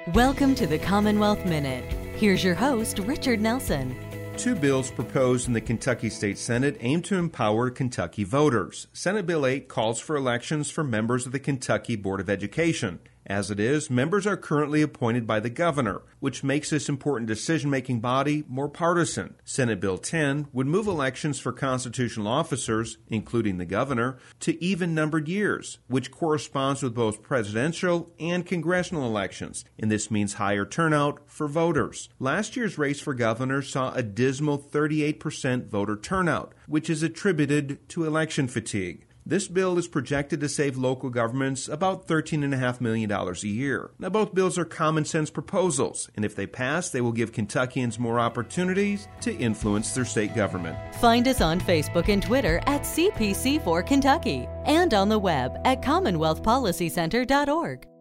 Welcome to the Commonwealth Minute. Here's your host, Richard Nelson. Two bills proposed in the Kentucky State Senate aim to empower Kentucky voters. Senate Bill 8 calls for elections for members of the Kentucky Board of Education. As it is, members are currently appointed by the governor, which makes this important decision-making body more partisan. Senate Bill 10 would move elections for constitutional officers, including the governor, to even-numbered years, which corresponds with both presidential and congressional elections, and this means higher turnout for voters. Last year's race for governor saw a dismal 38% voter turnout, which is attributed to election fatigue. This bill is projected to save local governments about $13.5 million a year. Now, both bills are common-sense proposals, and if they pass, they will give Kentuckians more opportunities to influence their state government. Find us on Facebook and Twitter at CPC4Kentucky and on the web at CommonwealthPolicyCenter.org.